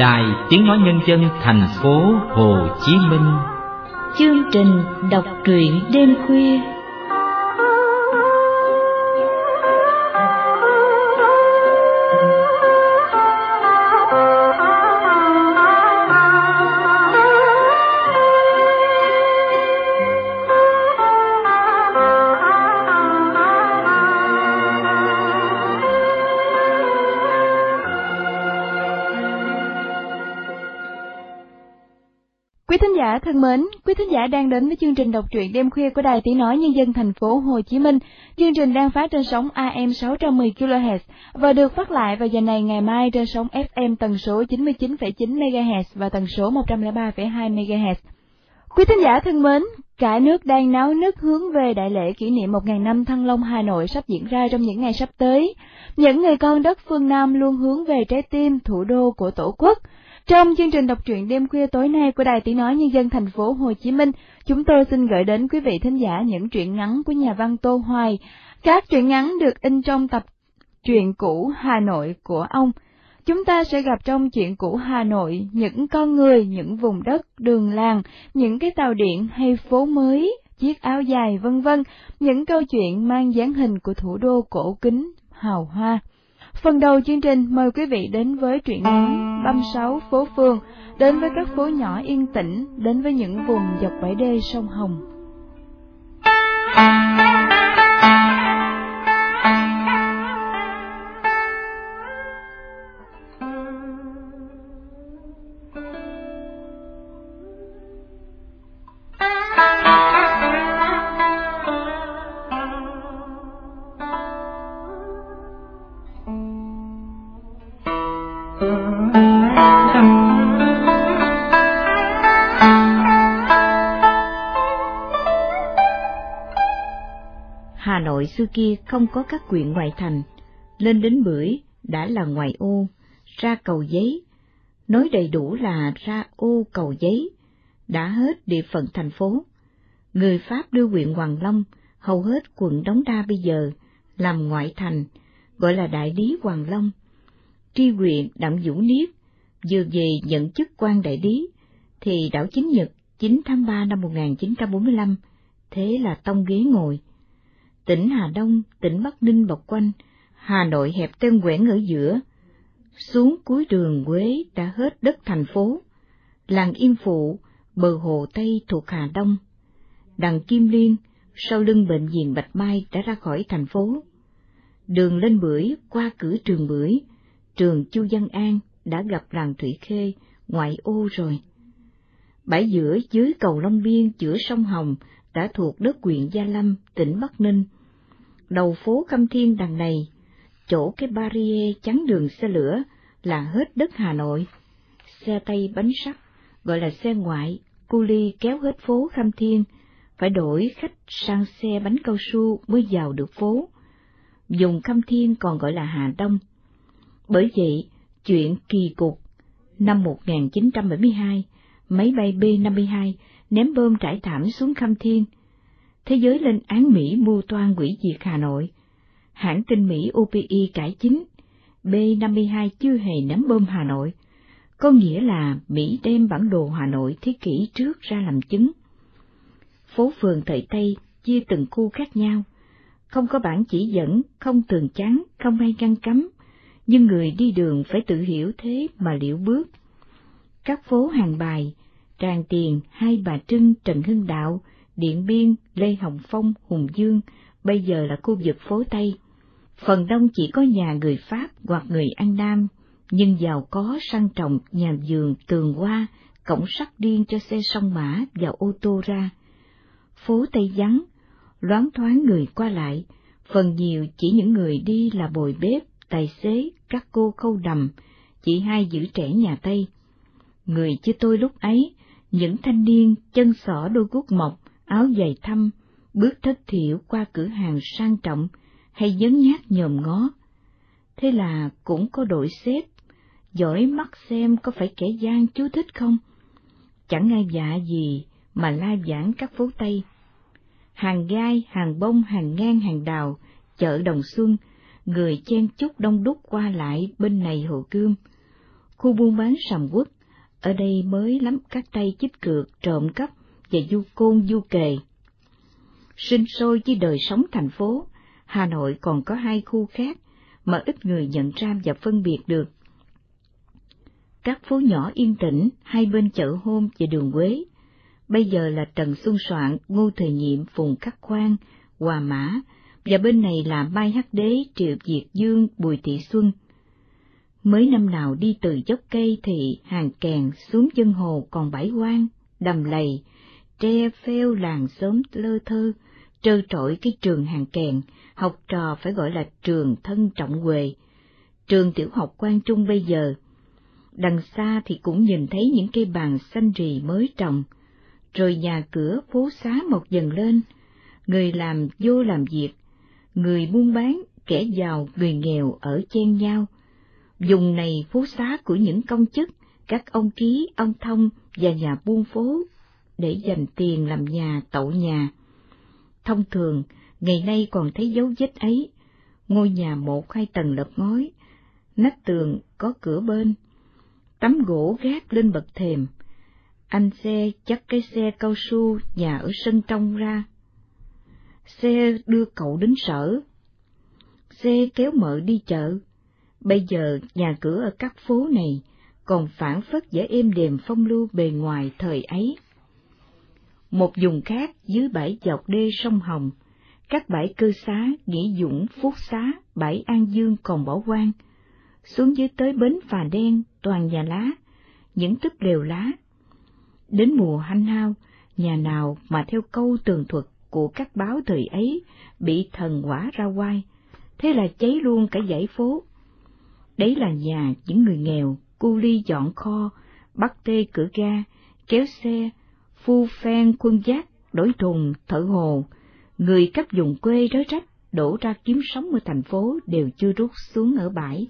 Đài Tiếng Nói Nhân dân thành phố Hồ Chí Minh. Chương trình đọc truyện đêm khuya. Quý thính giả thân mến, quý thính giả đang đến với chương trình đọc truyện đêm khuya của Đài Tiếng Nói Nhân dân thành phố Hồ Chí Minh. Chương trình đang phát trên sóng AM 610 kHz và được phát lại vào giờ này ngày mai trên sóng FM tần số 99,9 MHz và tần số 103,2 MHz. Quý thính giả thân mến, cả nước đang náo nức hướng về đại lễ kỷ niệm 1000 năm Thăng Long Hà Nội sắp diễn ra trong những ngày sắp tới. Những người con đất phương Nam luôn hướng về trái tim thủ đô của Tổ quốc. Trong chương trình đọc truyện đêm khuya tối nay của Đài Tiếng Nói Nhân dân thành phố Hồ Chí Minh, chúng tôi xin gửi đến quý vị thính giả những truyện ngắn của nhà văn Tô Hoài. Các truyện ngắn được in trong tập Truyện cũ Hà Nội của ông. Chúng ta sẽ gặp trong Truyện cũ Hà Nội những con người, những vùng đất, đường làng, những cái tàu điện hay phố mới, chiếc áo dài vân vân, những câu chuyện mang dáng hình của thủ đô cổ kính, hào hoa. Phần đầu chương trình mời quý vị đến với truyện ngắn Băm Sáu Phố Phường, đến với các phố nhỏ yên tĩnh, đến với những vùng dọc bãi đê sông Hồng. Hà Nội xưa kia không có các huyện ngoại thành, lên đến Bưởi đã là ngoại ô, ra Cầu Giấy, nói đầy đủ là ra ô Cầu Giấy, đã hết địa phận thành phố. Người Pháp đưa huyện Hoàng Long, hầu hết quận Đống Đa bây giờ, làm ngoại thành, gọi là Đại lý Hoàng Long. Tri huyện Đặng Vũ Niết vừa về nhận chức quan đại lý, thì đảo Chính Nhật 9 tháng 3 năm 1945, thế là tông ghế ngồi. Tỉnh Hà Đông, tỉnh Bắc Ninh bọc quanh, Hà Nội hẹp ten quẽn ở giữa. Xuống cuối đường Quế đã hết đất thành phố. Làng Yên Phụ, bờ hồ Tây thuộc Hà Đông. Đằng Kim Liên, sau lưng bệnh viện Bạch Mai đã ra khỏi thành phố. Đường lên Bưởi qua cửa trường Bưởi, trường Chu Văn An đã gặp làng Thủy Khê, ngoại ô rồi. Bãi giữa dưới cầu Long Biên giữa sông Hồng đã thuộc đất huyện Gia Lâm, tỉnh Bắc Ninh. Đầu phố Khâm Thiên đằng này, chỗ cái barrier chắn đường xe lửa là hết đất Hà Nội. Xe tay bánh sắt, gọi là xe ngoại, cu li kéo hết phố Khâm Thiên, phải đổi khách sang xe bánh cao su mới vào được phố. Vùng Khâm Thiên còn gọi là Hà Đông. Bởi vậy, chuyện kỳ cục, năm 1972, máy bay B-52 ném bom trải thảm xuống Khâm Thiên. Thế giới lên án Mỹ mưu toan hủy diệt Hà Nội. Hãng tin Mỹ OPI cải chính, B-52 chưa hề ném bom Hà Nội, có nghĩa là Mỹ đem bản đồ Hà Nội thế kỷ trước ra làm chứng. Phố phường thời Tây chia từng khu khác nhau, không có bảng chỉ dẫn, không tường chắn, không ai ngăn cấm, nhưng người đi đường phải tự hiểu thế mà liễu bước. Các phố Hàng Bài, Tràng Tiền, Hai Bà Trưng, Trần Hưng Đạo, Điện Biên, Lê Hồng Phong, Hùng Dương, bây giờ là khu vực phố Tây. Phần đông chỉ có nhà người Pháp hoặc người An Nam, nhưng giàu có sang trọng, nhà vườn, tường hoa, cổng sắt điên cho xe song mã và ô tô ra. Phố Tây vắng, loáng thoáng người qua lại, phần nhiều chỉ những người đi là bồi bếp, tài xế, các cô khâu đầm, chị hai giữ trẻ nhà Tây. Người như tôi lúc ấy, những thanh niên chân xỏ đôi guốc mộc, áo giày thâm, bước thất thiểu qua cửa hàng sang trọng, hay nhấn nhát nhòm ngó. Thế là cũng có đội xếp, dõi mắt xem có phải kẻ gian chú thích không. Chẳng ai dạ gì mà la giảng các phố Tây. Hàng gai, hàng bông, hàng ngang, hàng đào, chợ Đồng Xuân, người chen chúc đông đúc qua lại bên này Hồ Gươm. khu buôn bán sầm uất, ở đây mới lắm các tay chích cược, trộm cắp và du côn du kề. Sinh sôi với đời sống thành phố, Hà Nội còn có 2 khu khác mà ít người nhận ra và phân biệt được. Các phố nhỏ yên tĩnh hai bên chợ Hôm và đường Quế, bây giờ là Trần Xuân Soạn, Ngô Thời Nhiệm, Phùng Khắc Khoan, Hòa Mã, và bên này là Mai Hắc Đế, Triệu Việt Dương, Bùi Thị Xuân. Mới năm nào đi từ dốc cây thì hàng kèn xuống chân hồ còn bãi hoang, đầm lầy, tre phêu làng xóm lơ thơ, trơ trọi cái trường hàng kèn, học trò phải gọi là trường Thân Trọng Huệ, trường tiểu học Quang Trung bây giờ. Đằng xa thì cũng nhìn thấy những cây bàn xanh rì mới trồng, rồi nhà cửa phố xá mọc dần lên, người làm vô làm việc, người buôn bán, kẻ giàu, người nghèo ở chen nhau. Vùng này phố xá của những công chức, các ông ký, ông thông và nhà buôn phố để dành tiền làm nhà, tậu nhà. Thông thường, ngày nay còn thấy dấu vết ấy, ngôi nhà 1-2 tầng lợp ngói, nách tường có cửa bên, tấm gỗ gác lên bậc thềm, anh xe dắt cái xe cao su nhà ở sân trong ra. Xe đưa cậu đến sở, xe kéo mợ đi chợ. Bây giờ nhà cửa ở các phố này còn phảng phất vẻ êm đềm phong lưu bề ngoài thời ấy. Một vùng khác dưới bãi dọc đê sông Hồng, các bãi cư xá, Nghỉ Dũng, Phúc Xá, bãi An Dương còn bỏ hoang. Xuống dưới tới bến Phà Đen toàn nhà lá, những túp lều lá. Đến mùa hanh hao, nhà nào mà theo câu tường thuật của các báo thời ấy bị thần hỏa ra oai, thế là cháy luôn cả dãy phố. Đấy là nhà những người nghèo, cu ly dọn kho, bắt tê cửa ga, kéo xe, phu phen khuân vác, đổi thùng, thợ hồ. Người các vùng quê rới rách đổ ra kiếm sống ở thành phố đều chưa rút xuống ở bãi.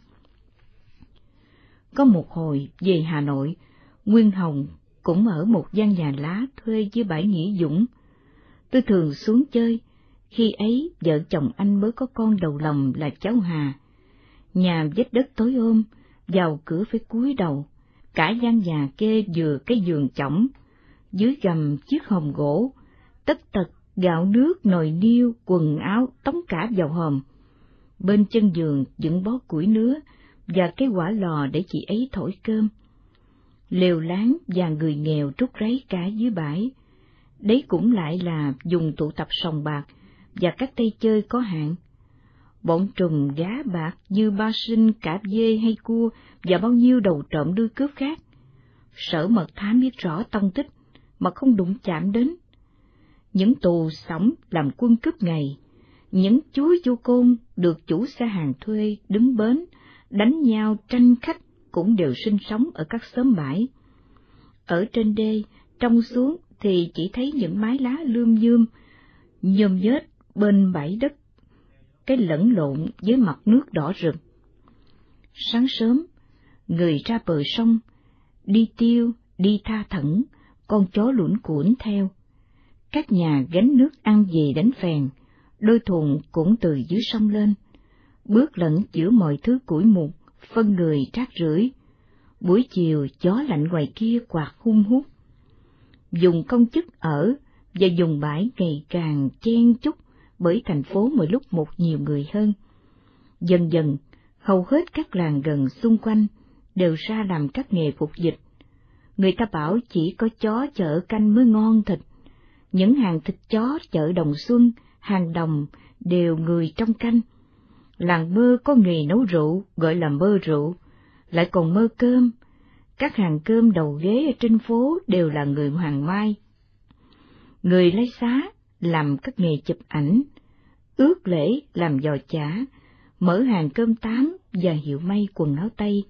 Có một hồi về Hà Nội, Nguyên Hồng cũng ở một gian nhà lá thuê dưới bãi Nghỉ Dũng. Tôi thường xuống chơi, khi ấy vợ chồng anh mới có con đầu lòng là cháu Hà. Nhà vết đất tối ôm, vào cửa phải cúi đầu, cả gian nhà kê vừa cái giường chõng, dưới gầm chiếc hòm gỗ, tất tật gạo nước, nồi niêu, quần áo tống cả vào hòm. Bên chân giường dựng bó củi nứa và cái hỏa lò để chị ấy thổi cơm. Lều láng và người nghèo trút ráy cả dưới bãi. Đấy cũng lại là dùng tụ tập sòng bạc và các tay chơi có hạn. Bọn trùm gá bạc như ba sinh, cả dê hay cua và bao nhiêu đầu trộm đuôi cướp khác. Sở mật thám biết rõ tông tích mà không đụng chạm đến. Những tù xỏng làm quân cướp ngày, những chúi du côn được chủ xe hàng thuê đứng bến, đánh nhau tranh khách cũng đều sinh sống ở các xóm bãi. Ở trên đê, trông xuống thì chỉ thấy những mái lá lươm nhươm, nhôm nhết bên bãi đất, cái lẫn lộn với mặt nước đỏ rực. Sáng sớm, người ra bờ sông, đi tiêu, đi tha thẩn, con chó luẩn cuỗn theo. Các nhà gánh nước ăn về đánh phèn, đôi thùng cũng từ dưới sông lên, bước lẫn giữa mọi thứ củi mục, phân người rác rưởi. Buổi chiều gió lạnh ngoài kia quạt hun hút. Vùng công chức ở và vùng bãi ngày càng chen chúc bởi thành phố mỗi lúc một nhiều người hơn. Dần dần, hầu hết các làng gần xung quanh đều ra làm các nghề phục dịch. Người ta bảo chỉ có chó chợ canh mới ngon thịt. Những hàng thịt chó chợ Đồng Xuân, hàng Đồng đều người trong canh. Làng Mơ có nghề nấu rượu gọi là mơ rượu, lại còn mơ cơm. Các hàng cơm đầu ghế ở trên phố đều là người Hoàng Mai. Người lấy xá làm các nghề chụp ảnh, ước lễ làm giò chả, mở hàng cơm tám và hiệu may quần áo Tây.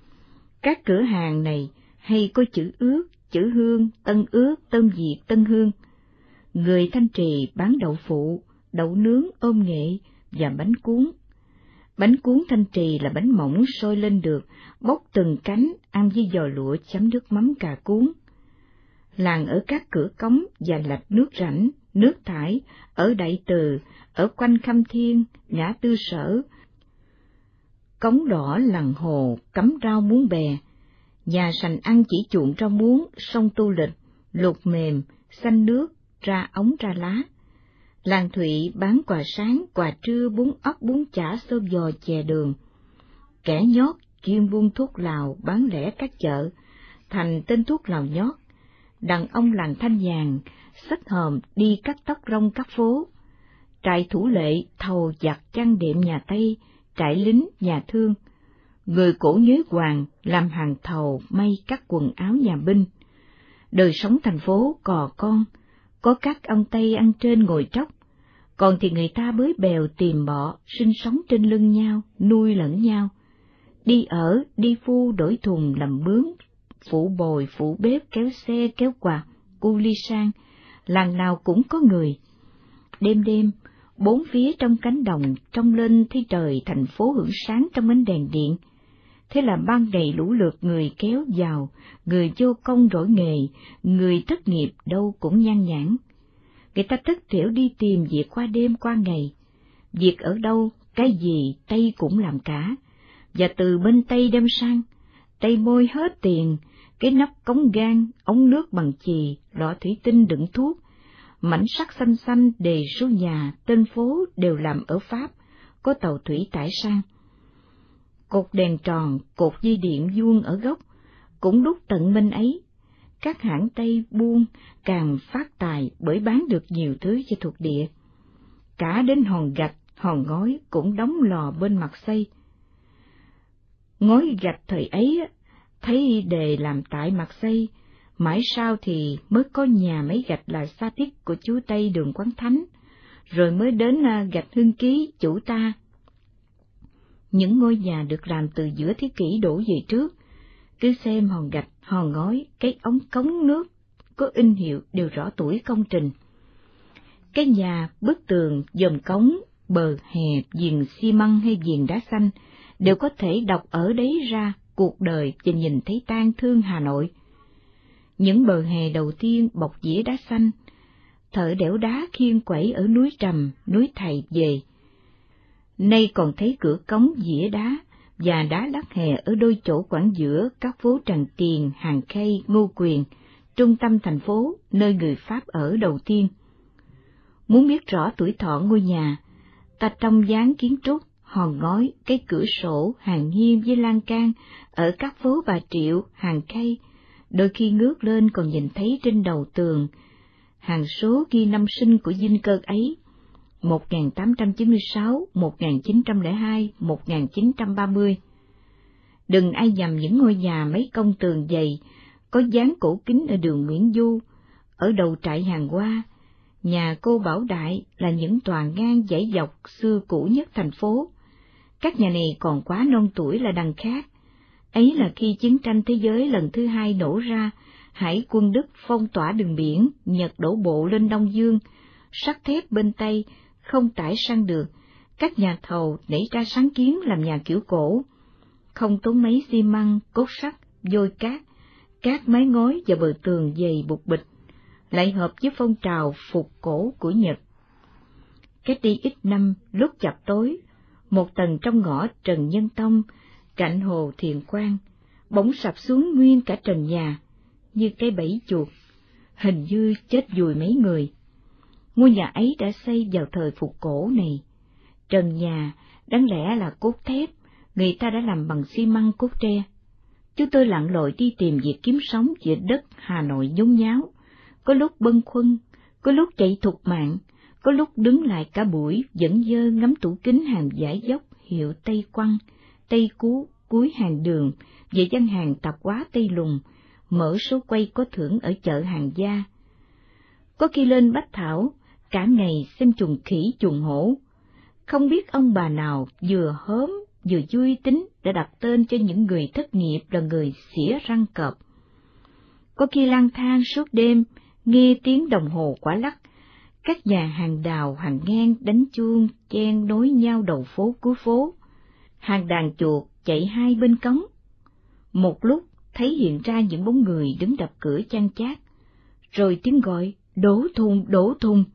Các cửa hàng này hay có chữ Ước, chữ Hương, Tân Ước, Tân Việt, Tân Hương. Người Thanh Trì bán đậu phụ, đậu nướng, ôm nghệ và bánh cuốn. Bánh cuốn Thanh Trì là bánh mỏng sôi lên được, bóc từng cánh, ăn với giò lụa chấm nước mắm cà cuốn. Làng ở các cửa cống và lạch nước rãnh, nước thải, ở Đại Từ, ở quanh Khâm Thiên, ngã tư Sở. Cống đỏ làng hồ, cắm rau muống bè, Nhà sành ăn chỉ chuộng rau muống, sông tu lịch, luộc mềm, xanh nước, ra ống ra lá. Làng Thụy bán quà sáng, quà trưa, bún ốc, bún chả, xôi giò, chè đường. Kẻ nhót chuyên buôn thuốc lào bán lẻ các chợ, thành tên thuốc lào nhót. Đàn ông làng Thanh Nhàn xách hòm đi cắt tóc rong các phố. Trại thủ lệ thầu giặt chăn đệm nhà Tây, trại lính nhà Thương. Người cổ nhới hoàng làm hàng thầu may cắt quần áo nhà binh. Đời sống thành phố cò con, có các ông Tây ăn trên ngồi tróc, còn thì người ta bới bèo tìm bọ, sinh sống trên lưng nhau, nuôi lẫn nhau. Đi ở, đi phu đổi thùng làm mướn, phụ bồi, phụ bếp, kéo xe, kéo quạt, cu ly sang, làng nào cũng có người. Đêm đêm, bốn phía trong cánh đồng trông lên thấy trời thành phố hưởng sáng trong ánh đèn điện. Thế là ban ngày lũ lượt người kéo vào, người vô công đổi nghề, người thất nghiệp đâu cũng nhan nhản. Người ta tất thỉu đi tìm việc qua đêm qua ngày. Việc ở đâu, cái gì Tây cũng làm cả. Và từ bên Tây đem sang, Tây môi hết tiền, cái nắp cống gan, ống nước bằng chì, lọ thủy tinh đựng thuốc, mảnh sắt xanh xanh đề số nhà, tên phố đều làm ở Pháp, có tàu thủy tải sang. Cột đèn tròn, cột dây điện vuông ở gốc, cũng đúc tận bên ấy. Các hãng Tây buôn càng phát tài bởi bán được nhiều thứ cho thuộc địa. Cả đến hòn gạch, hòn ngói cũng đóng lò bên mặt xây. Ngói gạch thời ấy thấy đề làm tại mặt xây, mãi sau thì mới có nhà máy gạch là xa tiết của chú Tây Đường Quán Thánh, rồi mới đến gạch Hưng Ký chủ ta. Những ngôi nhà được làm từ giữa thế kỷ đổ về trước, cứ xem hòn gạch, hòn ngói, cái ống cống nước có in hiệu đều rõ tuổi công trình. Cái nhà, bức tường, dòm cống, bờ hè, viền xi măng hay viền đá xanh đều có thể đọc ở đấy ra cuộc đời và nhìn thấy tang thương Hà Nội. Những bờ hè đầu tiên bọc dĩa đá xanh, thợ đẽo đá khiêng quẩy ở núi Trầm, núi Thầy về. Nay còn thấy cửa cống dĩa đá và đá lát hè ở đôi chỗ quảng giữa các phố Tràng Tiền, Hàng Khay, Ngô Quyền, trung tâm thành phố, nơi người Pháp ở đầu tiên. Muốn biết rõ tuổi thọ ngôi nhà, ta trong dáng kiến trúc, hòn ngói, cái cửa sổ, hàng hiên với lan can ở các phố Bà Triệu, Hàng Khay, đôi khi ngước lên còn nhìn thấy trên đầu tường hàng số ghi năm sinh của dinh cơ ấy: 1896, 1902, 1930. Đừng ai nhầm những ngôi nhà mấy công tường dày, có dáng cổ kính ở đường Nguyễn Du, ở đầu trại Hàng Hoa, nhà cô Bảo Đại là những tòa ngang dãy dọc xưa cũ nhất thành phố. Các nhà này còn quá non tuổi là đằng khác. Ấy là khi chiến tranh thế giới lần thứ hai nổ ra, Hải quân Đức phong tỏa đường biển, Nhật đổ bộ lên Đông Dương, sắt thép bên Tây không tải sang được, các nhà thầu nảy ra sáng kiến làm nhà kiểu cổ, không tốn mấy xi măng, cốt sắt, vôi cát mái ngói và bờ tường dày bục bịch, lại hợp với phong trào phục cổ của Nhật. Cách đi ít năm, lúc chập tối, một tầng trong ngõ Trần Nhân Tông, cạnh hồ Thiền Quang, bỗng sập xuống nguyên cả trần nhà, như cái bẫy chuột, hình như chết dùi mấy người. Ngôi nhà ấy đã xây vào thời phục cổ này. Trần nhà đáng lẽ là cốt thép, người ta đã làm bằng xi măng cốt tre. Chúng tôi lặn lội đi tìm việc kiếm sống giữa đất Hà Nội nhốn nháo, có lúc bâng khuâng, có lúc chạy thục mạng, có lúc đứng lại cả buổi dẫn dơ ngắm tủ kính hàng giải dốc hiệu Tây Quăng, Tây Cú, cuối hàng đường, về gian hàng tạp hóa Tây Lùng, mở số quay có thưởng ở chợ Hàng Gia. Có khi lên Bách Thảo, cả ngày xem chuồng khỉ chuồng hổ. Không biết ông bà nào vừa hớm vừa vui tính đã đặt tên cho những người thất nghiệp là người xỉa răng cọp. Có khi lang thang suốt đêm, nghe tiếng đồng hồ quả lắc, các nhà hàng đào hàng ngang đánh chuông chen nối nhau đầu phố cuối phố, hàng đàn chuột chạy hai bên cống. Một lúc thấy hiện ra những bóng người đứng đập cửa chan chát, rồi tiếng gọi đổ thùng đổ thùng.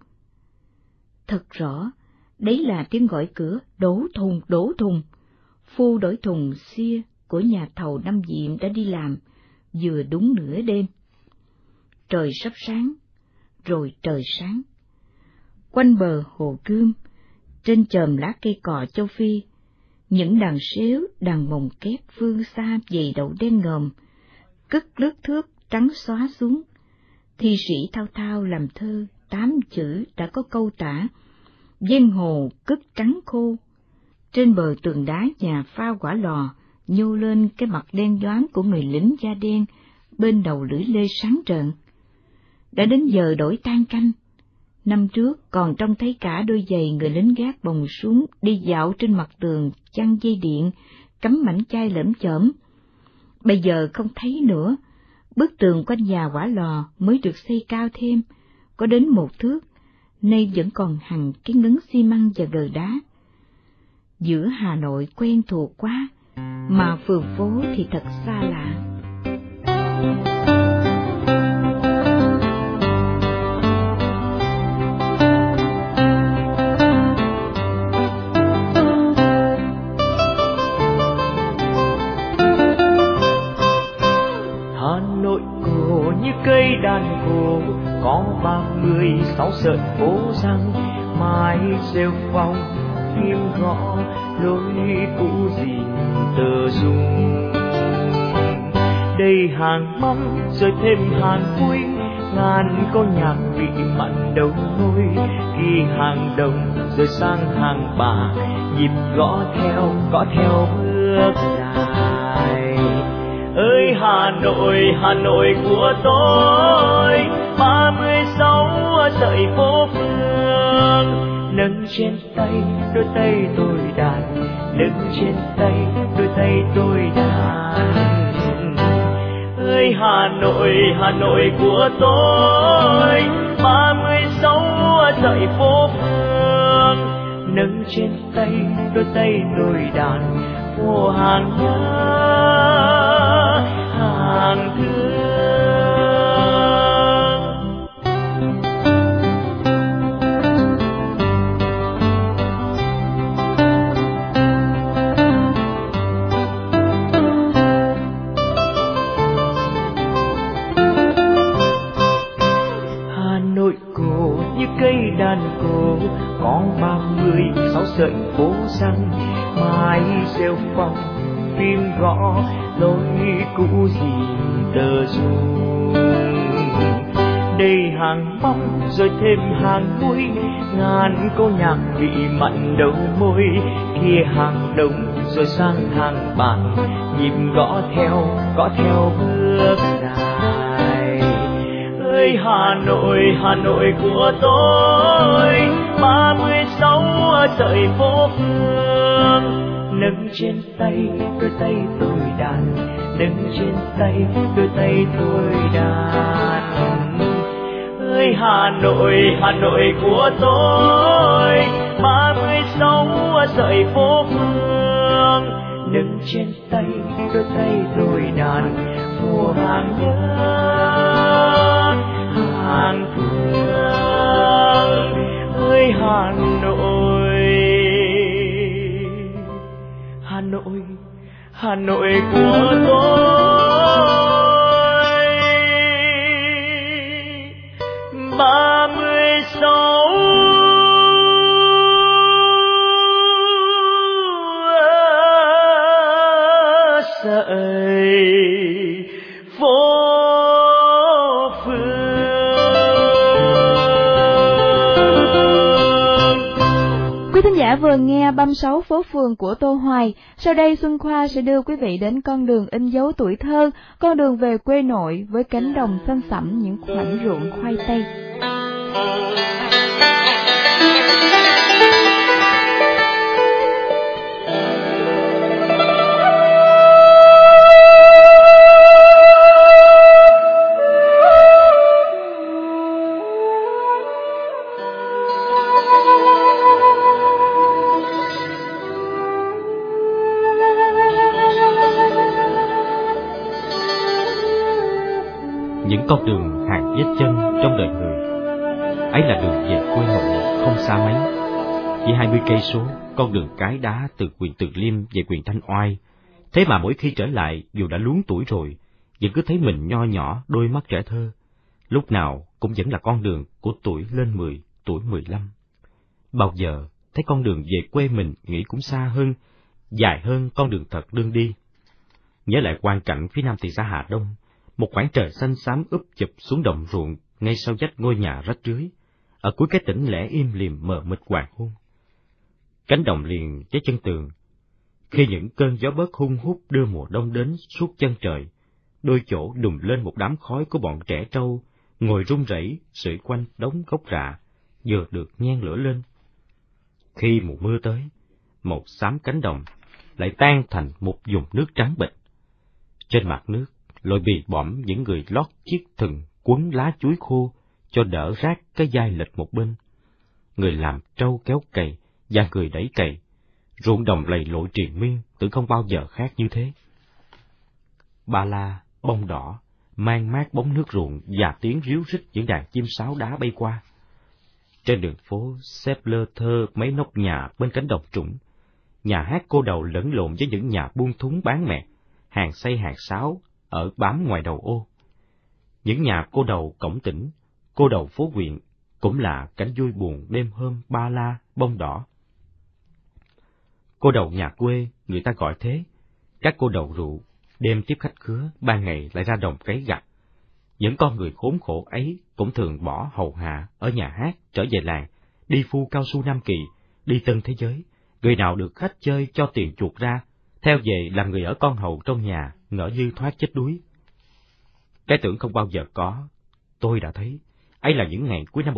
Thật rõ, đấy là tiếng gọi cửa đổ thùng đổ thùng. Phu đổi thùng xia của nhà thầu Năm Diệm đã đi làm, vừa đúng nửa đêm. Trời sắp sáng, rồi trời sáng. Quanh bờ hồ Gươm, trên chòm lá cây cọ châu Phi, những đàn sếu, đàn mồng kép phương xa dày đậu đen ngòm, cất lướt thước trắng xóa xuống. Thi sĩ thao thao làm thơ 8 chữ đã có câu tả: ven hồ cất trắng khô. Trên bờ tường đá nhà pha quả lò nhô lên cái mặt đen đoán của người lính da đen bên đầu lưỡi lê sáng trợn. Đã đến giờ đổi tan canh. Năm trước còn trông thấy cả đôi giày người lính gác bồng súng đi dạo trên mặt tường chăn dây điện, cắm mảnh chai lởm chởm. Bây giờ không thấy nữa. Bức tường quanh nhà quả lò mới được xây cao thêm, có đến 1 thước, nay vẫn còn hằn cái ngấn xi măng và gờ đá. Giữa Hà Nội quen thuộc quá, mà phường phố thì thật xa lạ. Cây đàn cổ có 36 sợi phố răng, mái rêu phong phim gõ lối cũ dìn tờ dung. Đây hàng mắm rồi thêm hàng vui, ngàn câu nhạc vị mặn đầu môi. Khi hàng đồng rồi sang hàng bà, nhịp gõ theo bước dài. Ơi Hà Nội của tôi, 36 sợi phố phường, nâng trên tay đôi tay tôi đàn, nâng trên tay đôi tay tôi đàn. Ơi Hà Nội của tôi, 36 sợi phố phường, nâng trên tay đôi tay tôi đàn. Phố hàng nhớ hàng thương. Hà Nội cổ như cây đàn cổ, có 36 sợi phố răng, mái rêu phong phim gõ lối cũ dìn tờ dung. Đây hàng mắm rồi thêm hàng muối, ngàn câu nhạc vị mặn đầu môi. Kia hàng đồng rồi sang hàng bạc, nhịp gõ theo bước dài. Ơi Hà Nội của tôi, 36 sợi phố phường, nâng trên tay đôi tay tôi đàn, nâng trên tay đôi tay tôi đàn. Ơi Hà Nội của tôi, 36 sợi phố phường, nâng trên tay đôi tay tôi đàn. Phố hàng nhớ hàng thương. Ơi Hà Nội của tôi, 36 sợi phố phường. Quý thính giả vừa nghe 36 phố phường của Tô Hoài. Sau đây Xuân Khoa sẽ đưa quý vị đến con đường in dấu tuổi thơ, con đường về quê nội với cánh đồng xanh sẫm những khoảnh ruộng khoai tây. Những con đường hàng vết chân trong đời người, ấy là đường về quê nội không xa mấy, chỉ 20 cây số, con đường cái đá từ huyện Từ Liêm về huyện Thanh Oai. Thế mà mỗi khi trở lại, dù đã luống tuổi rồi, vẫn cứ thấy mình nho nhỏ đôi mắt trẻ thơ, lúc nào cũng vẫn là con đường của tuổi lên 10, tuổi 15. Bao giờ thấy con đường về quê mình nghĩ cũng xa hơn, dài hơn con đường thật đương đi. Nhớ lại quang cảnh phía nam thị xã Hà Đông, một khoảng trời xanh xám úp chụp xuống đồng ruộng ngay sau vách ngôi nhà rách rưới, ở cuối cái tỉnh lẻ im lìm mờ mịt hoàng hôn. Cánh đồng liền với chân tường, khi những cơn gió bớt hun hút đưa mùa đông đến suốt chân trời, đôi chỗ đùng lên một đám khói của bọn trẻ trâu ngồi run rẩy sưởi quanh đống gốc rạ vừa được nhen lửa lên. Khi mùa mưa tới, màu xám cánh đồng lại tan thành một vùng nước trắng bệch. Trên mặt nước lội bì bõm những người lót chiếc thừng quấn lá chuối khô cho đỡ rác cái vai lệch một bên. Người làm trâu kéo cày và người đẩy cày, ruộng đồng lầy lội triền miên, tưởng không bao giờ khác như thế. Ba la, bông đỏ, mang mát bóng nước ruộng và tiếng ríu rít những đàn chim sáo đá bay qua. Trên đường phố xếp lơ thơ mấy nóc nhà bên cánh đồng trũng, nhà hát cô đầu lẫn lộn với những nhà buôn thúng bán mẹt, hàng xây hàng sáo ở bám ngoài đầu ô. Những nhà cô đầu cổng tỉnh, cô đầu phố huyện cũng là cảnh vui buồn đêm hôm ba la, bông đỏ. Cô đầu nhà quê người ta gọi thế, các cô đầu rượu, đêm tiếp khách khứa, ban ngày lại ra đồng cấy gặt. Những con người khốn khổ ấy cũng thường bỏ hầu hạ ở nhà hát, trở về làng, đi phu cao su Nam Kỳ, đi Tân Thế Giới, người nào được khách chơi cho tiền chuộc ra, theo về làm người ở con hầu trong nhà, ngỡ như thoát chết đuối. Cái tưởng không bao giờ có, tôi đã thấy, ấy là những ngày cuối năm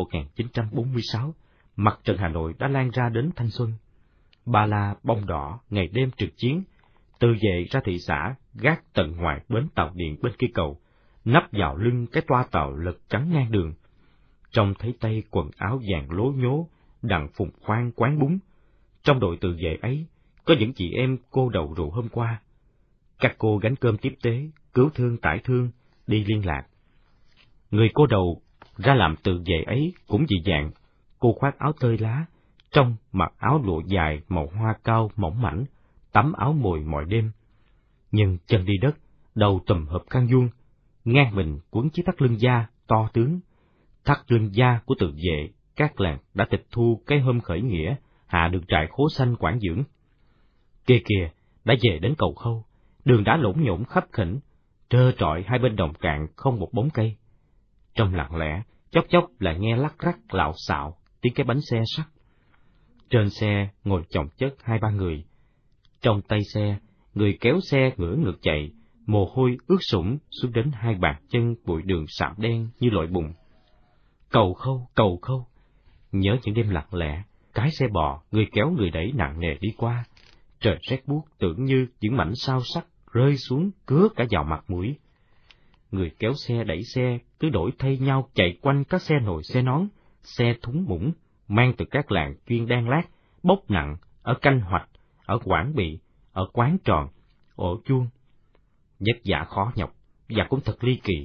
1946, mặt trận Hà Nội đã lan ra đến thanh xuân. Ba la, bông đỏ, ngày đêm trực chiến, từ về ra thị xã, gác tận ngoài bến tàu điện bên kia cầu, nắp vào lưng cái toa tàu lật trắng ngang đường. Trông thấy tay quần áo vàng lố nhố, đặng phùng khoan quán bún. Trong đội từ về ấy, có những chị em cô đầu rượu hôm qua. Các cô gánh cơm tiếp tế, cứu thương tải thương, đi liên lạc. Người cô đầu ra làm từ về ấy cũng dị dạng, cô khoác áo tơi lá, trong mặc áo lụa dài màu hoa cao mỏng mảnh, tắm áo mồi mọi đêm. Nhưng chân đi đất, đầu tùm hộp khăn vuông, ngang mình quấn chiếc thắt lưng da to tướng. Thắt lưng da của từ vệ các làng đã tịch thu cái hôm khởi nghĩa, hạ được trại khố xanh quản dưỡng. Kia kìa, đã về đến cầu Khâu, đường đá lổn nhổn khắp khỉnh, trơ trọi hai bên đồng cạn không một bóng cây. Trong lặng lẽ, chốc chốc lại nghe lắc rắc lạo xạo tiếng cái bánh xe sắt. Trên xe ngồi chồng chất 2-3 người. Trong tay xe, người kéo xe ngửa ngược chạy, mồ hôi ướt sũng xuống đến 2 bàn chân, bụi đường sạm đen như lội bùn. Cầu Khâu, cầu Khâu. Nhớ những đêm lặng lẽ, cái xe bò, người kéo người đẩy nặng nề đi qua. Trời rét buốt tưởng như những mảnh sao sắc rơi xuống cứa cả vào mặt mũi. Người kéo xe đẩy xe cứ đổi thay nhau chạy quanh các xe nồi xe nón, xe thúng muỗng, mang từ các làng chuyên đan lát, bốc nặng, ở Canh Hoạch, ở Quảng Bị, ở Quán Tròn, Ổ Chuông. Vất vả khó nhọc, và cũng thật ly kỳ.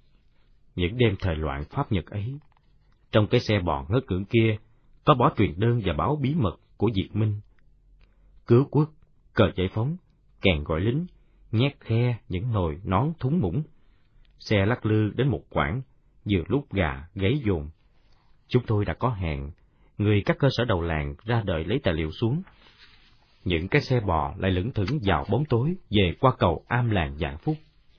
Những đêm thời loạn Pháp Nhật ấy, trong cái xe bò ngất cưỡng kia, có bỏ truyền đơn và báo bí mật của Việt Minh. Cứu quốc, cờ giải phóng, kèn gọi lính, nhét khe những nồi nón thúng muỗng. Xe lắc lư đến một quãng, vừa lúc gà gáy dồn. Chúng tôi đã có hẹn, người các cơ sở đầu làng ra đợi lấy tài liệu xuống. Những cái xe bò lại lững thững vào bóng tối về qua cầu Am Làng Vạn Phúc.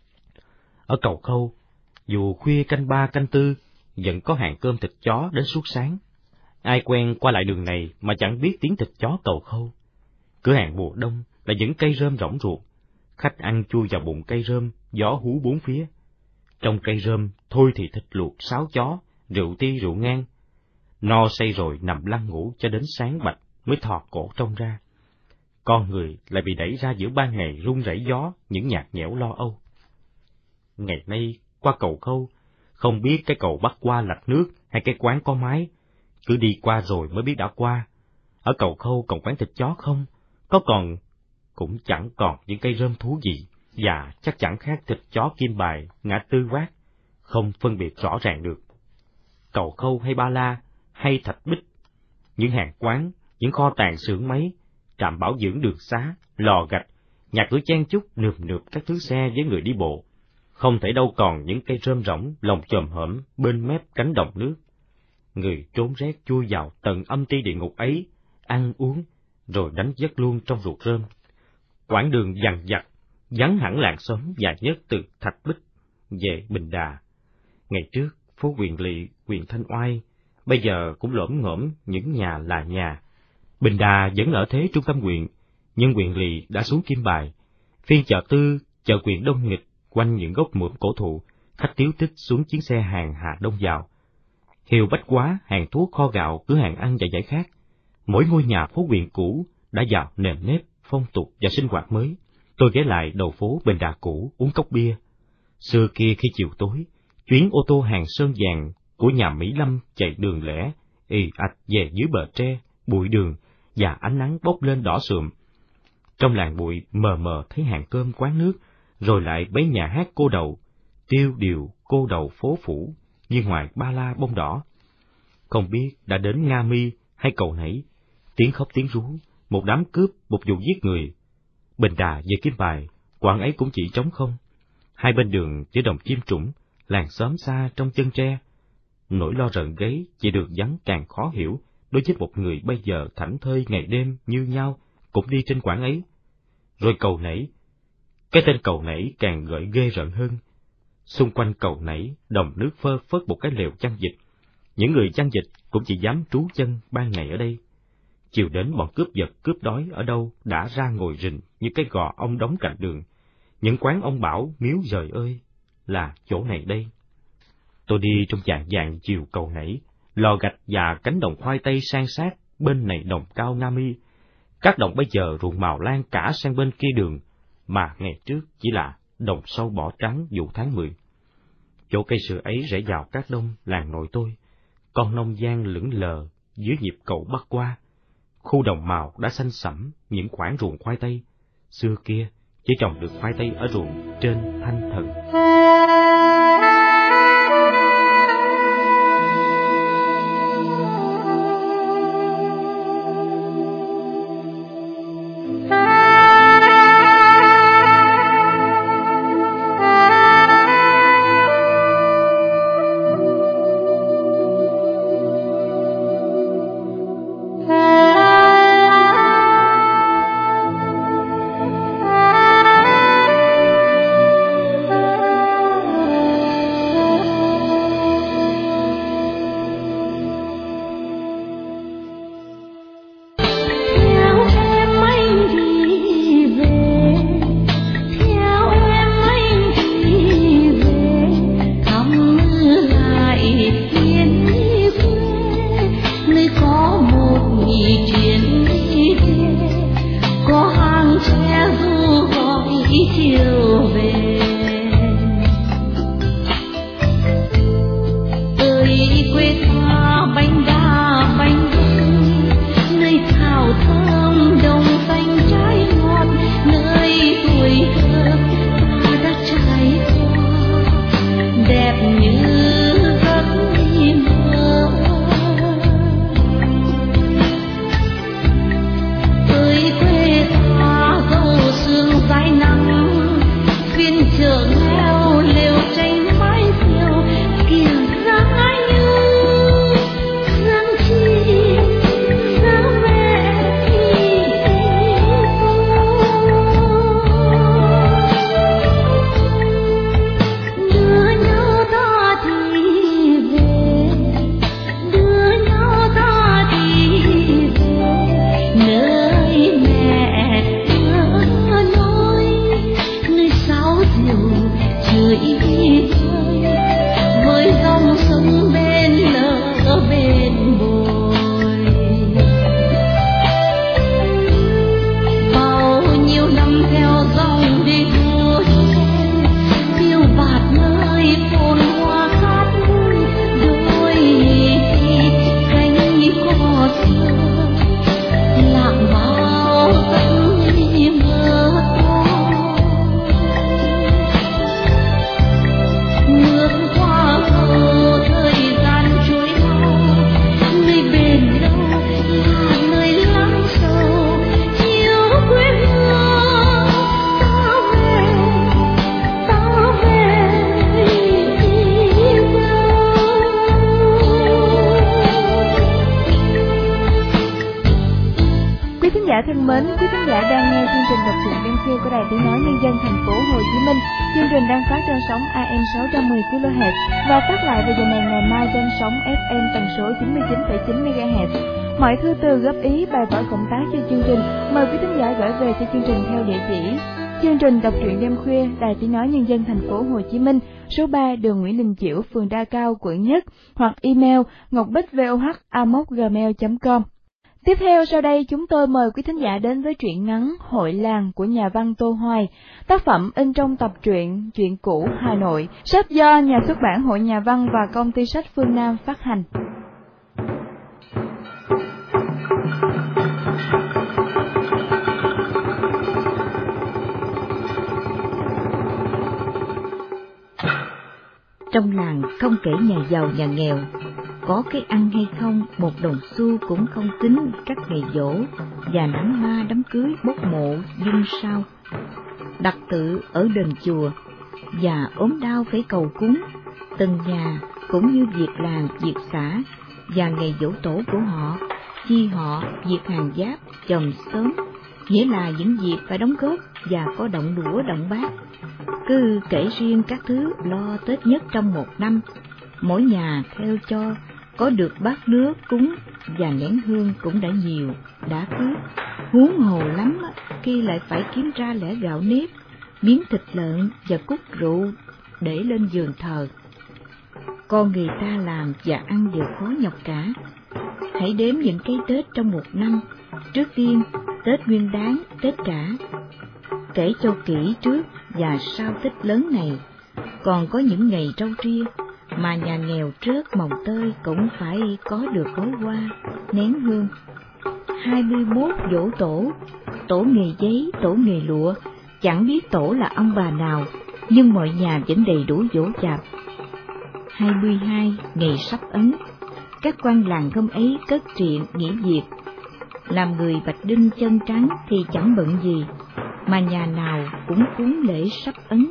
Ở cầu Khâu, dù khuya canh 3 canh 4, vẫn có hàng cơm thịt chó đến suốt sáng. Ai quen qua lại đường này mà chẳng biết tiếng thịt chó cầu Khâu. Cửa hàng mùa đông là những cây rơm rỗng ruột, khách ăn chui vào bụng cây rơm, gió hú bốn phía. Trong cây rơm thôi thì thịt luộc sáo chó, rượu ti rượu ngang. No say rồi nằm lăn ngủ cho đến sáng bạch mới thò cổ trông ra. Con người lại bị đẩy ra giữa ban ngày run rẩy gió, những nhạt nhẽo lo âu. Ngày nay qua cầu Khâu, không biết cái cầu bắc qua lạch nước hay cái quán có mái, cứ đi qua rồi mới biết đã qua. Ở cầu Khâu còn quán thịt chó không? Có còn, cũng chẳng còn những cây rơm thú gì, và chắc chẳng khác thịt chó Kim Bài, Ngã Tư Quát, không phân biệt rõ ràng được. Cầu Khâu hay Ba La, hay Thạch Bích, những hàng quán, những kho tàng xưởng máy, trạm bảo dưỡng đường xá, lò gạch, nhà cửa chen chúc nườm nượp các thứ xe với người đi bộ. không thể đâu còn những cây rơm rỗng lồng chòm hõm bên mép cánh đồng nước. Người trốn rét chui vào tận âm ti địa ngục ấy, ăn uống, rồi đánh giấc luôn trong ruột rơm. Quãng đường dằn vặt, vắng hẳn làng xóm dài nhất từ Thạch Bích về Bình Đà. Ngày trước, phố Quyền Lỵ, huyện Thanh Oai, bây giờ cũng lởm ngởm những nhà là nhà. Bình Đà vẫn ở thế trung tâm huyện, nhưng Quyền Lỵ đã xuống Kim Bài. Phiên chợ Tư, chợ Quyền đông nghịch, quanh những gốc mượm cổ thụ, khách tíu tích xuống chuyến xe hàng hạ đông vào. Hiệu bách hóa, hàng thuốc, kho gạo, cửa hàng ăn và giải khát. Mỗi ngôi nhà phố huyện cũ đã vào nền nếp, phong tục và sinh hoạt mới. Tôi ghé lại đầu phố Bình Đà cũ uống cốc bia. Xưa kia khi chiều tối, chuyến ô tô hàng sơn vàng của nhà Mỹ Lâm chạy đường lẻ, ì ạch về dưới bờ tre, bụi đường và ánh nắng bốc lên đỏ sượm. Trong làng bụi mờ mờ thấy hàng cơm quán nước, rồi lại mấy nhà hát cô đầu, tiêu điều cô đầu phố phủ như ngoài ba la bông đỏ. Không biết đã đến Nga Mi hay Cầu Nẫy, tiếng khóc tiếng rú, một đám cướp, một vụ giết người. Bình Đà về Kim Bài, quãng ấy cũng chỉ trống không. Hai bên đường chỉ đồng chim trũng, làng xóm xa trong chân tre. Nỗi lo rợn gáy về đường vắng càng khó hiểu đối với một người bây giờ thảnh thơi ngày đêm như nhau cũng đi trên quãng ấy. Rồi Cầu Nẫy, cái tên Cầu Nẫy càng gợi ghê rợn hơn. Xung quanh Cầu Nẫy, đồng nước phơ phớt một cái lều chăn vịt. Những người chăn vịt cũng chỉ dám trú chân ban ngày ở đây. Chiều đến bọn cướp giật cướp đói ở đâu đã ra ngồi rình như cái gò ông đóng cạnh đường. Những quán ông bảo miếu giời ơi, là chỗ này đây. Tôi đi trong vàng vàng chiều Cầu Nẫy, lò gạch và cánh đồng khoai tây san sát, bên này đồng cao Nga Mi. Các đồng bây giờ ruộng màu lan cả sang bên kia đường, mà ngày trước chỉ là đồng sâu bỏ trắng vụ tháng 10. Chỗ cây sữa ấy rẽ vào Cát Đông, làng nội tôi, con nông gian lững lờ dưới nhịp cầu bắc qua. Khu đồng màu đã xanh sẫm những khoảng ruộng khoai tây, xưa kia chỉ trồng được khoai tây ở ruộng trên Thanh Thần. giả thân mến, quý thính giả đang nghe chương trình đọc truyện đêm khuya của Đài Tiếng nói Nhân dân thành phố Hồ Chí Minh. Chương trình đang phát trên sóng AM 610 kHz và phát lại vào giờ này ngày mai trên sóng FM tần số 99,9 MHz. Mọi thư từ góp ý, bài vở cộng tác cho chương trình mời quý thính giả gửi về cho chương trình theo địa chỉ chương trình đọc truyện đêm khuya, Đài Tiếng nói Nhân dân thành phố Hồ Chí Minh, số 3 đường Nguyễn Đình Chiểu, phường Đa Cao, quận Nhất, hoặc email ngocbích@voh@gmail.com. Tiếp theo sau đây chúng tôi mời quý thính giả đến với truyện ngắn Hội làng của nhà văn Tô Hoài, tác phẩm in trong tập truyện Chuyện cũ Hà Nội, sách do nhà xuất bản Hội Nhà văn và công ty sách Phương Nam phát hành. Trong làng không kể nhà giàu nhà nghèo, có cái ăn hay không một đồng xu cũng không tính các ngày giỗ và đám ma đám cưới bốc mộ dinh sao, đặt tự ở đền chùa và ốm đau phải cầu cúng. Từng nhà cũng như việc làng việc xã và ngày giỗ tổ của họ, chi họ, việc hàng giáp, chòm xóm, nghĩa là những việc phải đóng góp và có động đũa động bát. Cứ kể riêng các thứ lo Tết nhất trong một năm, mỗi nhà theo cho có được bát nước cúng và nén hương cũng đã nhiều, đã cướp. Huống hồ lắm khi lại phải kiếm ra lẻ gạo nếp, miếng thịt lợn và cúc rượu để lên giường thờ. Con người ta làm và ăn đều khó nhọc cả. Hãy đếm những cái Tết trong một năm. Trước tiên, Tết Nguyên Đán, Tết Cả. Kể cho kỹ trước và sau Tết lớn này, còn có những ngày trâu tria mà nhà nghèo trớt mồng tơi cũng phải có được gói hoa, nén hương. 21 giỗ tổ, tổ nghề giấy, tổ nghề lụa, chẳng biết tổ là ông bà nào, nhưng mọi nhà vẫn đầy đủ giỗ chạp. 22 ngày sắp ấn, các quan làng hôm ấy cất truyện nghỉ việc. Làm người Bạch Đinh chân trắng thì chẳng bận gì, mà nhà nào cũng cúng lễ sắp ấn.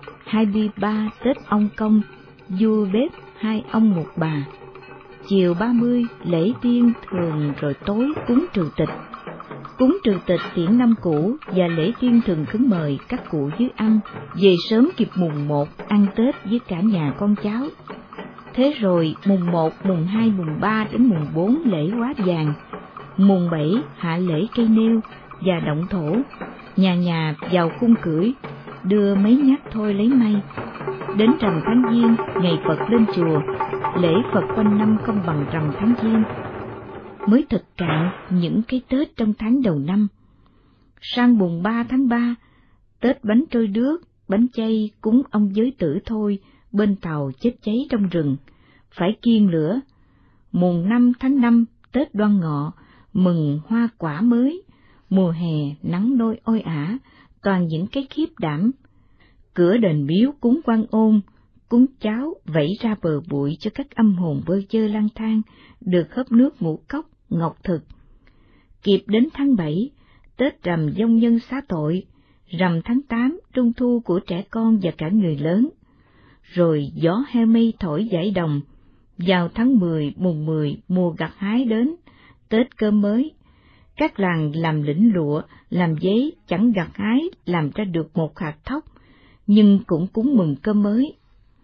23 Tết ông công, vua bếp 2 ông 1 bà. Chiều 30 lễ tiên thường, rồi tối cúng trừ tịch. Cúng trừ tịch tiễn năm cũ và lễ tiên thường khấn mời các cụ dưới âm về sớm kịp mùng 1 ăn Tết với cả nhà con cháu. Thế rồi mùng 1, mùng 2, mùng 3 đến mùng 4 lễ hóa vàng. Mùng 7 hạ lễ cây nêu và động thổ, nhà nhà vào khung cưỡi, đưa mấy nhát thôi lấy may. Đến rằm tháng Giêng, ngày Phật lên chùa, lễ Phật quanh năm không bằng rằm tháng Giêng. Mới thực cạn những cái Tết trong tháng đầu năm. Sang mùng 3 tháng 3, Tết bánh trôi đước, bánh chay cúng ông giới tử thôi, bên tàu chết cháy trong rừng, phải kiêng lửa. Mùng 5 tháng 5, Tết Đoan Ngọ, mừng hoa quả mới, mùa hè nắng nôi oi ả, toàn những cái khiếp đảm. Cửa đền miếu cúng Quan Ôn, cúng cháo vẩy ra bờ bụi cho các âm hồn bơ vơ lang thang, được hớp nước ngũ cốc, ngọc thực. Kịp đến tháng 7, Tết rằm vong nhân xá tội, rằm tháng 8, trung thu của trẻ con và cả người lớn. Rồi gió heo mây thổi dải đồng, vào tháng 10, mùng 10, mùa gặt hái đến, Tết cơm mới. Các làng làm lĩnh lụa, làm giấy chẳng gặt hái làm ra được một hạt thóc, nhưng cũng cúng mừng cơm mới.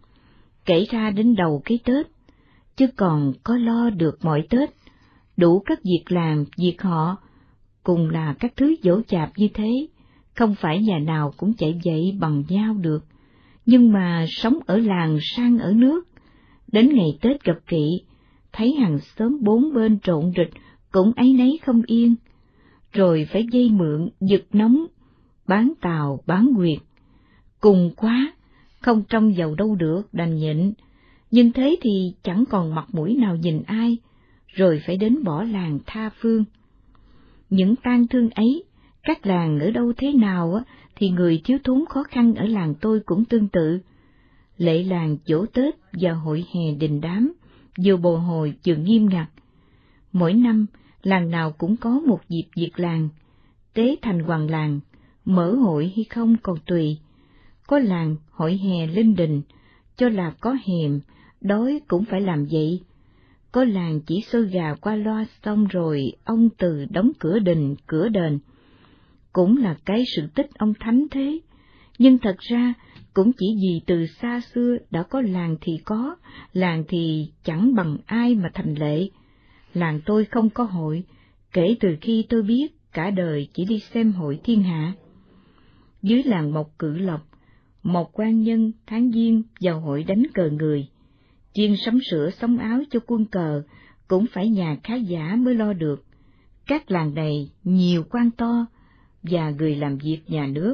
Kể ra đến đầu cái Tết, chứ còn có lo được mọi Tết, đủ các việc làm, việc họ, cùng là các thứ dỗ chạp như thế, không phải nhà nào cũng chạy dậy bằng nhau được. Nhưng mà sống ở làng sang ở nước, đến ngày Tết gặp kỵ, thấy hàng xóm bốn bên trộn rịch, cũng áy náy không yên, rồi phải vay mượn, giật nóng, bán tàu, bán nguyệt. Cùng quá, không trông giàu đâu được, đành nhịn, nhưng thế thì chẳng còn mặt mũi nào nhìn ai, rồi phải đến bỏ làng tha phương. Những tang thương ấy, các làng ở đâu thế nào thì người thiếu thốn khó khăn ở làng tôi cũng tương tự. Lễ làng giỗ Tết và hội hè đình đám, vừa bồi hồi vừa nghiêm ngặt. Mỗi năm, làng nào cũng có một dịp việc làng, tế thành hoàng làng, mở hội hay không còn tùy. Có làng hội hè linh đình, cho là có hèm, đói cũng phải làm vậy. Có làng chỉ xôi gà qua loa xong rồi ông từ đóng cửa đình, cửa đền. Cũng là cái sự tích ông thánh thế, nhưng thật ra cũng chỉ vì từ xa xưa đã có làng thì có, làng thì chẳng bằng ai mà thành lệ. Làng tôi không có hội, kể từ khi tôi biết cả đời chỉ đi xem hội thiên hạ. Dưới làng Mộc Cự Lộc, một quan nhân tháng Giêng vào hội đánh cờ người, chiên sắm sửa sắm áo cho quân cờ cũng phải nhà khá giả mới lo được. Các làng này nhiều quan to và người làm việc nhà nước.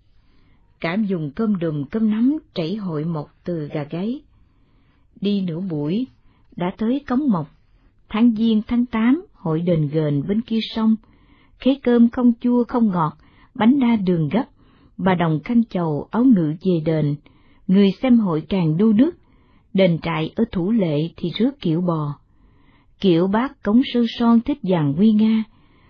Cả dùng cơm đùm cơm nắm trảy hội mộc từ gà gáy. Đi nửa buổi đã tới Cống Mộc. Tháng Giêng tháng 8 hội đền Ghền bên kia sông, khế cơm không chua không ngọt, bánh đa đường gấp, bà đồng khăn chầu áo ngự về đền. Người xem hội càng đu nức. Đền trại ở Thủ Lệ thì rước kiệu bò. Kiệu bác Cống Sơ Son thích vàng nguy nga,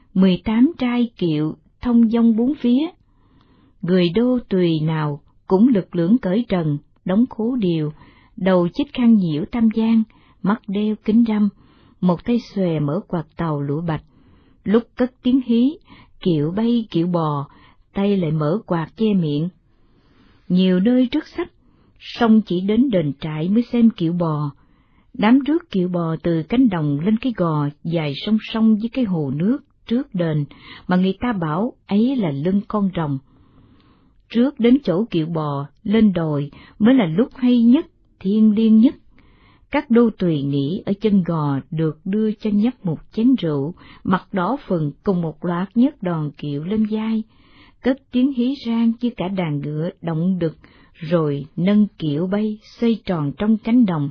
18 trai kiệu thông dong bốn phía. Người đô tùy nào cũng lực lưỡng cởi trần, đóng khố điều, đầu chích khăn nhiễu tam giang, mắt đeo kính râm, một tay xòe mở quạt tàu lụa bạch. Lúc cất tiếng hí, kiệu bay kiệu bò, tay lại mở quạt che miệng. Nhiều nơi rước sách, song chỉ đến đền trại mới xem kiệu bò. Đám rước kiệu bò từ cánh đồng lên cái gò dài song song với cái hồ nước trước đền, mà người ta bảo ấy là lưng con rồng. Trước đến chỗ kiệu bò lên đồi mới là lúc hay nhất, thiêng liêng nhất. Các đô tùy nghỉ ở chân gò được đưa cho nhấp một chén rượu, mặt đỏ phừng cùng một loạt nhấc đòn kiệu lên vai, cất tiếng hí rang như cả đàn ngựa động đực, rồi nâng kiệu bay xoay tròn trong cánh đồng.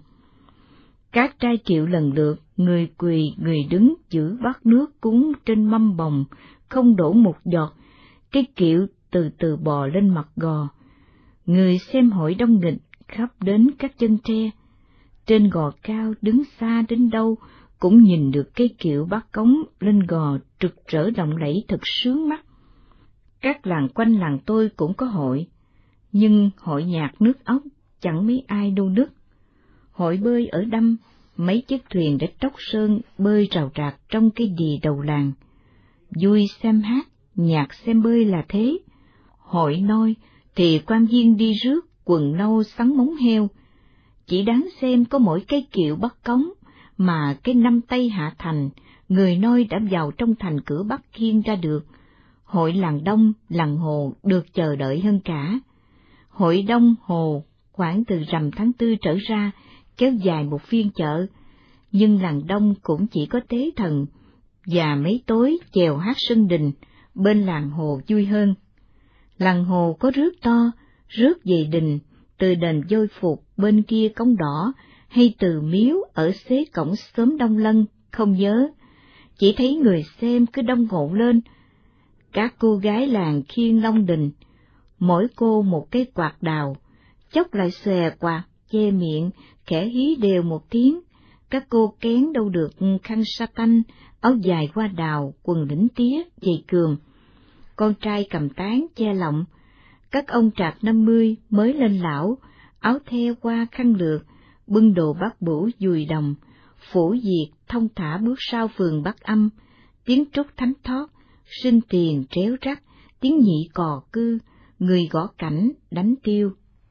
Các trai kiệu lần lượt, người quỳ người đứng giữ bát nước cúng trên mâm bồng, không đổ một giọt. Cái kiệu từ từ bò lên mặt gò. Người xem hội đông nghịch khắp đến các chân tre. Trên gò cao đứng xa đến đâu cũng nhìn được cây kiệu bát cống lên gò rực rỡ lộng lẫy thật sướng mắt. Các làng quanh làng tôi cũng có hội, nhưng hội nhạc nước ốc chẳng mấy ai đô nức. Hội bơi ở Đâm, mấy chiếc thuyền đã tróc sơn bơi rào rạc trong cái đì đầu làng. Vui xem hát, nhạc xem bơi là thế. Hội nôi thì quan viên đi rước quần nâu sắn móng heo. Chỉ đáng xem có mỗi cái kiệu bắt cống, mà cái năm Tây hạ thành, người nôi đã vào trong thành cửa Bắc Kiên ra được. Hội làng Đông, làng Hồ được chờ đợi hơn cả. Hội Đông Hồ khoảng từ rằm tháng 4 trở ra, kéo dài một phiên chợ, nhưng làng Đông cũng chỉ có tế thần, và mấy tối chèo hát sân đình, bên làng Hồ vui hơn. Làng Hồ có rước to, rước về đình, từ đền Vôi Phục bên kia Cống Đỏ, hay từ miếu ở xế cổng xóm Đông Lân, không nhớ. Chỉ thấy người xem cứ đông ngộn lên. Các cô gái làng khiêng long đình, mỗi cô một cái quạt đào, chốc lại xòe quạt, che miệng, khẽ hí đều một tiếng. Các cô kén đâu được khăn sa tanh, áo dài hoa đào, quần lĩnh tía, giày cườm. Con trai cầm tán che lọng. Các ông trạc 50 mới lên lão, áo the qua khăn lược, bưng đồ bát bửu dùi đồng, phổ diệt thông thả bước sau phường Bắc Âm, tiếng trúc thánh thót, sinh tiền tréo rắc, tiếng nhị cò cư, người gõ cảnh đánh tiêu.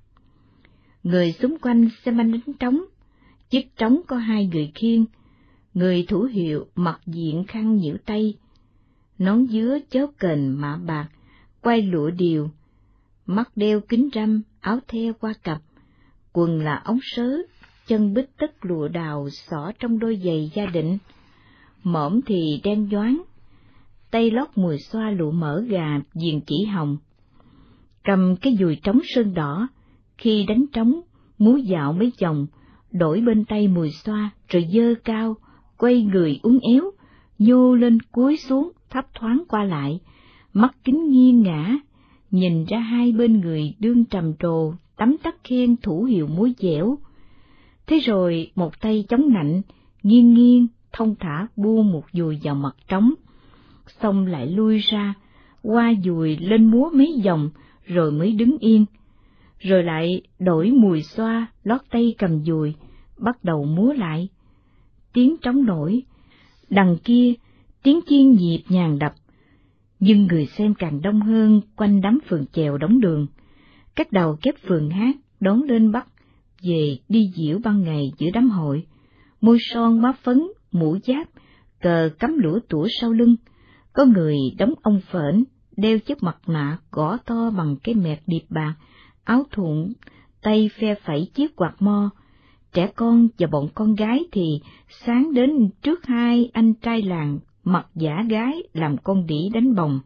Người xung quanh xem anh đánh trống, chiếc trống có hai người khiêng, người thủ hiệu mặc diện khăn nhiễu tay, nón dứa chớp kềnh mạ bạc, quai lụa điều, mắt đeo kính râm, áo the qua cặp, quần là ống sớ, chân bít tất lụa đào xỏ trong đôi giày gia định, mõm thì đen nhoáng, tay lót mùi xoa lụa mỡ gà viền chỉ hồng, cầm cái dùi trống sơn đỏ, khi đánh trống, múa dạo mấy vòng, đổi bên tay mùi xoa, rồi dơ cao, quay người uốn éo, nhô lên cúi xuống, thấp thoáng qua lại, mắt kính nghiêng ngã, nhìn ra hai bên người đương trầm trồ, tắm tắt khen thủ hiệu múa dẻo. Thế rồi một tay chống nạnh, nghiêng nghiêng, thông thả buông một dùi vào mặt trống, xong lại lui ra, qua dùi lên múa mấy vòng, rồi mới đứng yên. Rồi lại đổi mùi xoa, lót tay cầm dùi, bắt đầu múa lại. tiếng trống nổi, đằng kia tiếng chiên nhịp nhàng đập, nhưng người xem càng đông hơn quanh đám phường chèo đóng đường. Các đầu kép phường hát đón lên Bắc về đi diễu ban ngày giữa đám hội, môi son má phấn, mũ giáp, cờ cắm lũa tủa sau lưng. Có người đóng ông phễn, đeo chiếc mặt nạ gõ to bằng cái mẹt điệp bạc, áo thun, tay phe phẩy chiếc quạt mo. Trẻ con và bọn con gái thì sáng đến trước hai anh trai làng mặc giả gái làm con đĩ đánh bồng.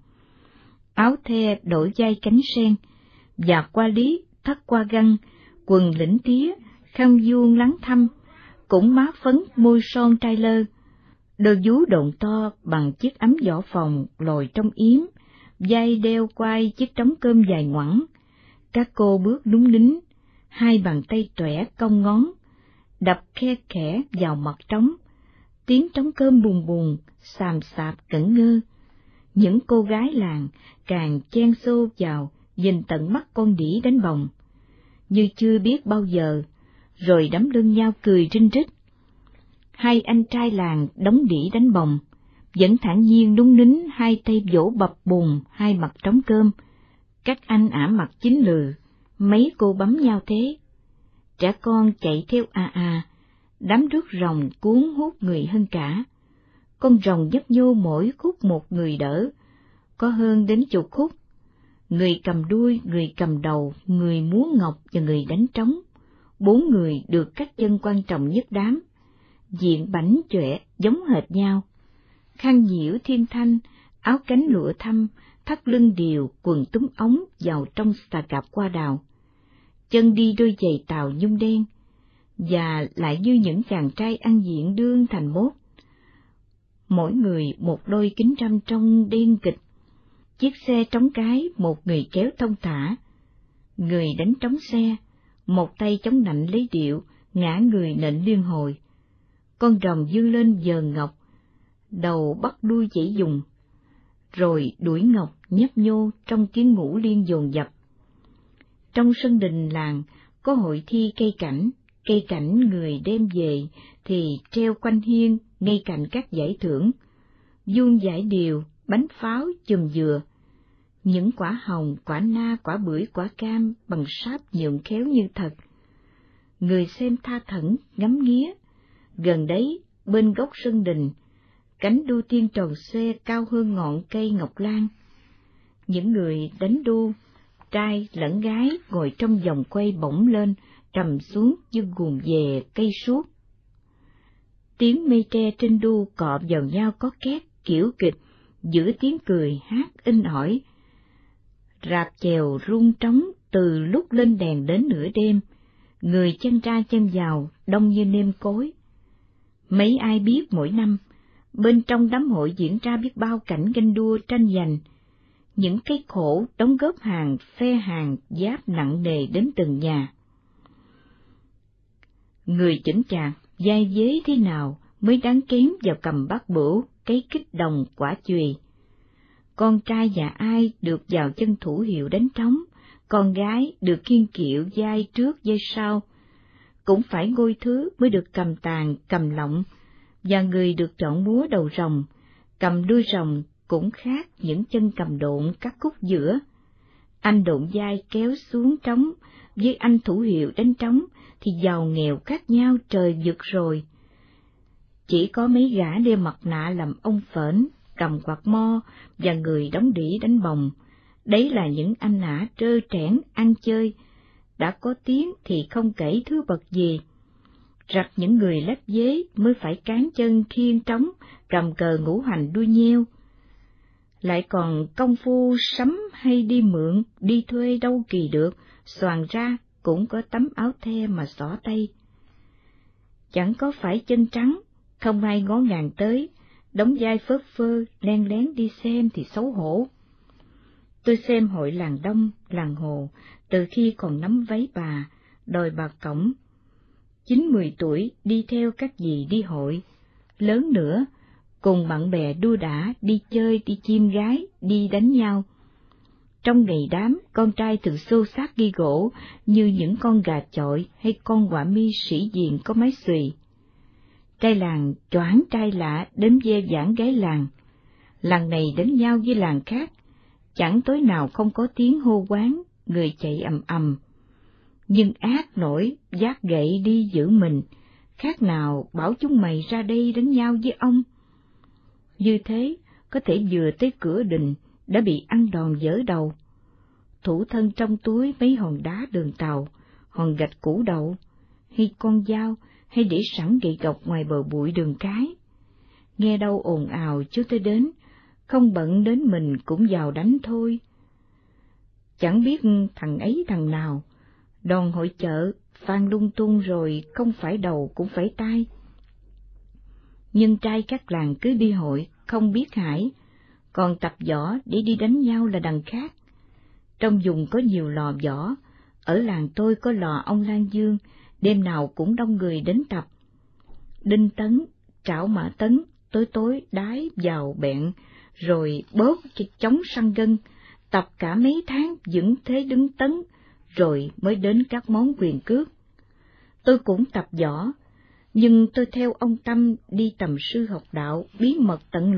Áo the đổi vai cánh sen, và qua lý thắt qua găng, quần lĩnh tía, khăn vuông lắng thăm, cũng má phấn môi son trai lơ. Đôi vú độn to bằng chiếc ấm vỏ phòng lồi trong yếm, vai đeo quai chiếc trống cơm dài ngoẵng. Các cô bước đúng lính, hai bàn tay toẻ cong ngón, đập khe khẽ vào mặt trống. Tiếng trống cơm bùn bùn, xàm xạp cẩn ngơ. Những cô gái làng càng chen xô vào, nhìn tận mắt con đĩ đánh bồng, như chưa biết bao giờ, rồi đấm lưng nhau cười rinh rít. Hai anh trai làng đóng đĩ đánh bồng, vẫn thản nhiên đúng nín, hai tay vỗ bập bùng hai mặt trống cơm. Các anh ả mặt chín lừ, mấy cô bấm nhau thế. Trẻ con chạy theo đám rước rồng cuốn hút người hơn cả. Con rồng dấp nhô mỗi khúc một người đỡ, có hơn đến chục khúc. Người cầm đuôi, người cầm đầu, người múa ngọc và người đánh trống. 4 người được các chân quan trọng nhất đám, diện bảnh chọe giống hệt nhau. Khăn nhiễu thiên thanh, áo cánh lụa thâm, thắt lưng điều, quần túm ống vào trong xà cạp qua đào. Chân đi đôi giày tàu nhung đen, và lại như những chàng trai ăn diện đương thành mốt. Mỗi người một đôi kính râm trong đen kịch. Chiếc xe trống cái một người kéo thông thả, người đánh trống xe, một tay chống nạnh lấy điệu, ngã người nện liên hồi. Con rồng dương lên giờ ngọc, đầu bắt đuôi chỉ dùng, rồi đuổi ngọc nhấp nhô trong tiếng ngũ liên dồn dập. Trong sân đình làng có hội thi cây cảnh người đem về thì treo quanh hiên ngay cạnh các giải thưởng, vuông giải điều, bánh pháo, chùm dừa, những quả hồng, quả na, quả bưởi, quả cam bằng sáp nhuộm khéo như thật. Người xem tha thẩn ngắm nghía. Gần đấy, bên góc sân đình, cánh đu tiên tròn xe cao hơn ngọn cây ngọc lan. Những người đánh đu, trai lẫn gái ngồi trong vòng quay bổng lên, trầm xuống như guồng về cây suốt. Tiếng mây tre trên đu cọ vào nhau có két kiểu kịch, giữa tiếng cười hát in ỏi. Rạp chèo rung trống từ lúc lên đèn đến nửa đêm, người chân ra chân vào đông như nêm cối. Mấy ai biết mỗi năm, bên trong đám hội diễn ra biết bao cảnh ganh đua tranh giành, những cái khổ đóng góp hàng, phe hàng, giáp nặng nề đến từng nhà. Người chỉnh chạc, vai vế thế nào mới đáng kém vào cầm bát bửu, cái kích đồng quả chùy. Con trai nhà ai được vào chân thủ hiệu đánh trống, con gái được kiêng kiệu vai trước vai sau. Cũng phải ngôi thứ mới được cầm tàn, cầm lọng, và người được chọn múa đầu rồng, cầm đuôi rồng cũng khác những chân cầm độn cắt khúc giữa. Anh độn vai kéo xuống trống, với anh thủ hiệu đánh trống thì giàu nghèo khác nhau trời vực rồi. Chỉ có mấy gã đeo mặt nạ làm ông phễn, cầm quạt mo, và người đóng đĩ đánh bồng. Đấy là những anh ả trơ trẽn ăn chơi, đã có tiếng thì không kể thứ bậc gì. Rặt những người lép vế mới phải cán chân khiêng trống, cầm cờ ngũ hành đuôi nheo. Lại còn công phu sắm hay đi mượn, đi thuê đâu kỳ được, xoàng ra cũng có tấm áo the mà xỏ tay. Chẳng có phải chân trắng, không ai ngó ngàng tới, đóng vai phớt phơ, len lén đi xem thì xấu hổ. Tôi xem hội làng Đông, làng Hồ, từ khi còn nắm váy bà, đòi bà cổng. 9-10 tuổi đi theo các dì đi hội, lớn nữa, cùng bạn bè đua đả, đi chơi, đi chim gái, đi đánh nhau. Trong ngày đám, con trai thường xô xát ghi gỗ như những con gà chọi hay con quả mi sĩ diện có mái xùy. Trai làng choảng trai lạ đến ve vãn gái làng. Làng này đánh nhau với làng khác, chẳng tối nào không có tiếng hô quán, người chạy ầm ầm. Nhưng ác nổi, vác gậy đi giữ mình, khác nào bảo chúng mày ra đây đánh nhau với ông. Như thế, có thể vừa tới cửa đình đã bị ăn đòn vỡ đầu. Thủ thân trong túi mấy hòn đá đường tàu, hòn gạch củ đậu, hay con dao, hay để sẵn gậy gộc ngoài bờ bụi đường cái. Nghe đâu ồn ào chú tới đến, không bận đến mình cũng vào đánh thôi. Chẳng biết thằng ấy thằng nào, đòn hội chợ, phan lung tung rồi không phải đầu cũng phải tai. Nhưng trai các làng cứ đi hội, không biết hãi, còn tập võ để đi đánh nhau là đằng khác. Trong vùng có nhiều lò võ, ở làng tôi có lò ông Lan Dương, đêm nào cũng đông người đến tập. Đinh tấn, trảo mã tấn, tối tối đái vào bẹn, rồi bóp cho chống săn gân, tập cả mấy tháng vững thế đứng tấn, rồi mới đến các món quyền cước. Tôi cũng tập võ, nhưng tôi theo ông Tâm đi tầm sư học đạo bí mật tận